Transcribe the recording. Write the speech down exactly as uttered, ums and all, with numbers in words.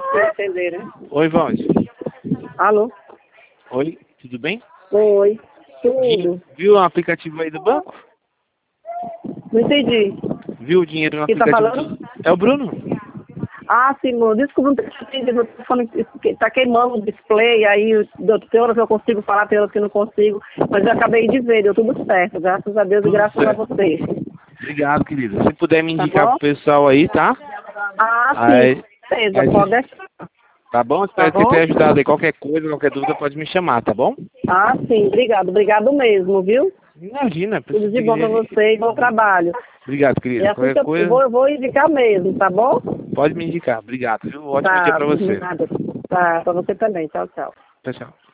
Entender, né? Oi, Valde. Alô? Oi, tudo bem? Oi. Viu, Tudo. viu o aplicativo aí do banco? Não entendi. Viu o dinheiro no Quem tá aplicativo falando? do... É o Bruno. Ah, Simão, desculpa, não ter te atendido. O telefone tá queimando o display, aí tem horas que eu consigo falar, tem horas que eu não consigo. Mas eu acabei de ver, deu tudo certo. Graças a Deus e Tudo graças a certo. você. Obrigado, querida. Se puder me Tá indicar bom? pro pessoal aí, tá? Ah, Aí, sim. Beleza, aí, pode cê- deixar. tá bom? Tá Espero que bom? tenha ajudado aí. Qualquer coisa, qualquer dúvida, pode me chamar, tá bom? Ah, sim. Obrigado. Obrigado mesmo, viu? Imagina. Tudo de bom pra você e bom trabalho. Obrigado, E querida. assim Qualquer que eu coisa, vou, eu vou indicar mesmo, tá bom? pode me indicar. Obrigado, viu? Ótimo dia Tá, pra você. nada. Tá, pra você também. Tchau, tchau. Tchau, tchau.